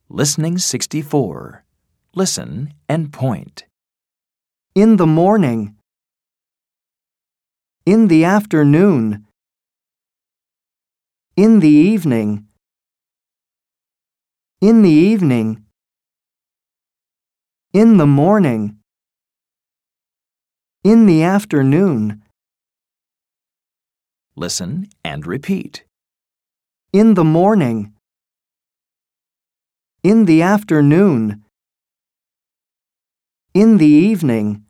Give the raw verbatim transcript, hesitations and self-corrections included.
Listening sixty-four. Listen and point. In the morning. In the afternoon. In the evening. In the evening. In the morning. In the afternoon. Listen and repeat. In the morning. In the afternoon. In the evening.